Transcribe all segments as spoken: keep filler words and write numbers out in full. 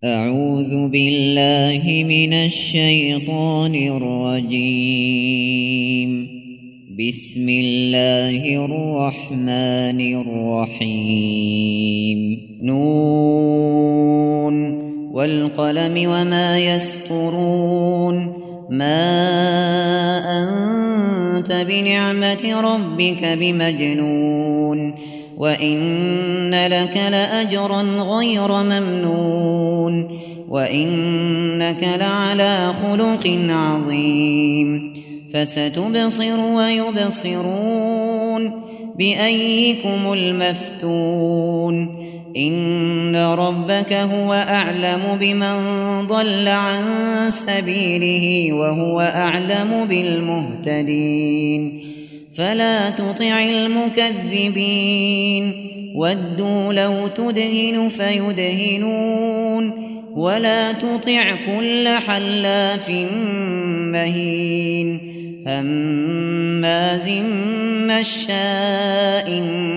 أعوذ بالله من الشيطان الرجيم. بسم الله الرحمن الرحيم. نون والقلم وما يسطرون. ما أنت بنعمة ربك بمجنون وإن لك لأجرا غير ممنون وإنك لعلى خلق عظيم. فستبصر ويبصرون بأيكم المفتون. إن ربك هو أعلم بمن ضل عن سبيله وهو أعلم بالمهتدين. فلا تطع المكذبين ودوا لو تدهن فيدهنون ولا تطع كل حلاف مهين هماز مشاء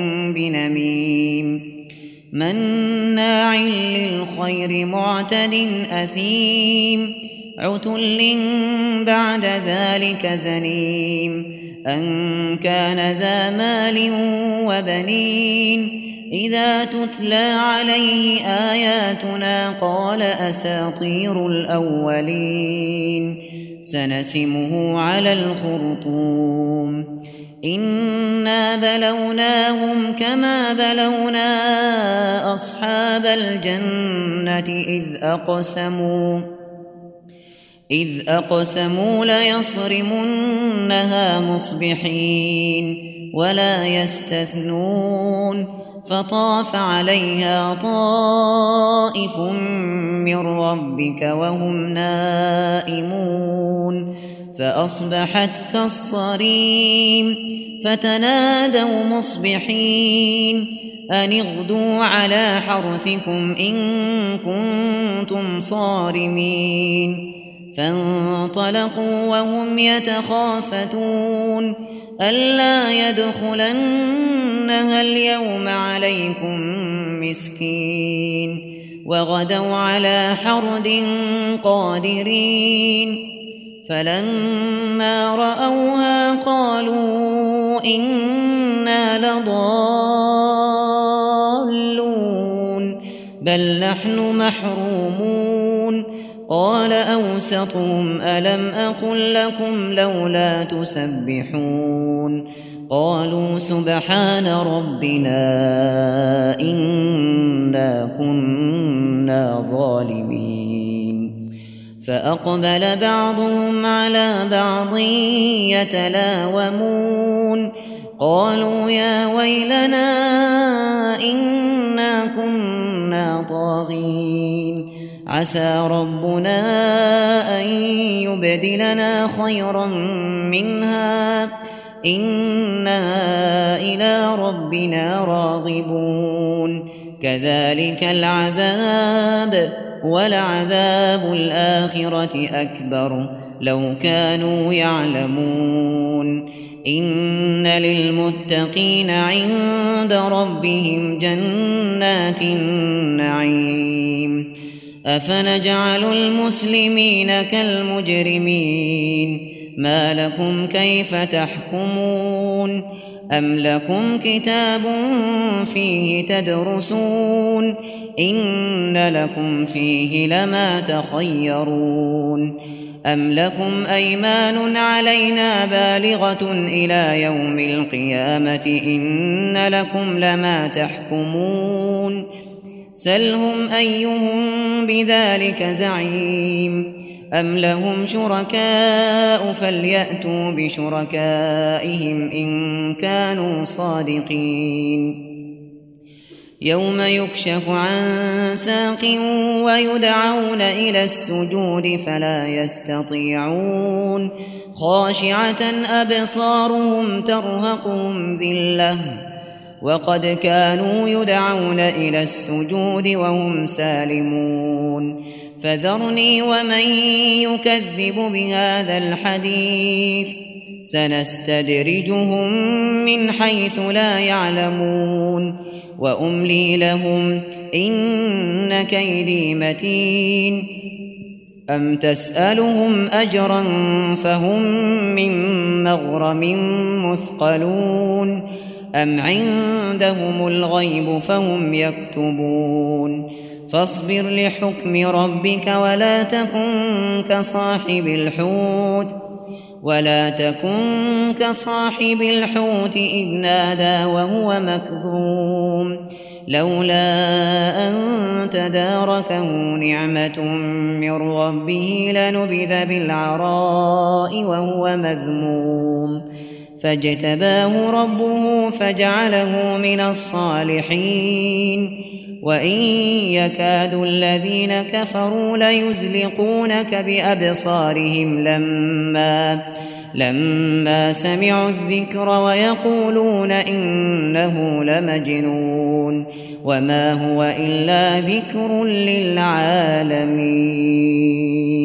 بنميم مناع للخير معتد أثيم عتل بعد ذلك زنيم أن كان ذا مال وبنين إذا تتلى عليه آياتنا قال أساطير الأولين سنسمه على الخرطوم. إنا بلوناهم كما بلونا أصحاب الجنة إذ أقسموا إذ أقسموا ليصرمنها مصبحين ولا يستثنون فطاف عليها طائف من ربك وهم نائمون فأصبحت كالصريم فتنادوا مصبحين أن اغدوا على حرثكم إن كنتم صارمين. فانطلقوا وهم يتخافتون ألا يدخلنها اليوم عليكم مسكين وغدوا على حرد قادرين. فلما رأوها قالوا إنا لضالون بل نحن محرومون. قال أوسطهم ألم أقل لكم لولا تسبحون قالوا سبحان ربنا إنا كنا ظالمين. فأقبل بعضهم على بعض يتلاومون قالوا يا ويلنا إنا كنا طاغين عسى ربنا أن يبدلنا خيرا منها إنا إلى ربنا راغبون. كذلك العذاب ولعذاب الآخرة أكبر لو كانوا يعلمون. إن للمتقين عند ربهم جنات النعيم. أفنجعل المسلمين كالمجرمين ما لكم كيف تحكمون أم لكم كتاب فيه تدرسون إن لكم فيه لما تخيرون أم لكم أيمان علينا بالغة إلى يوم القيامة إن لكم لما تحكمون. سلهم أيهم بذلك زعيم أم لهم شركاء فليأتوا بشركائهم إن كانوا صادقين. يوم يكشف عن ساق ويدعون إلى السجود فلا يستطيعون خاشعة أبصارهم ترهقهم ذلة وقد كانوا يدعون إلى السجود وهم سالمون. فذرني ومن يكذب بهذا الحديث سنستدرجهم من حيث لا يعلمون وأملي لهم إن كيدي متين أم تسألهم أجرا فهم من مغرم مثقلون أم عندهم الغيب فهم يكتبون فاصبر لحكم ربك ولا تكن كصاحب الحوت ولا تكن كصاحب الحوت إذ نادى وهو مكظوم لولا أن تداركه نعمة من ربه لنبذ بالعراء وهو مذموم فاجتباه ربه فجعله من الصالحين وإن يكاد الذين كفروا ليزلقونك بأبصارهم لما لما سمعوا الذكر ويقولون إنه لمجنون وما هو إلا ذكر للعالمين.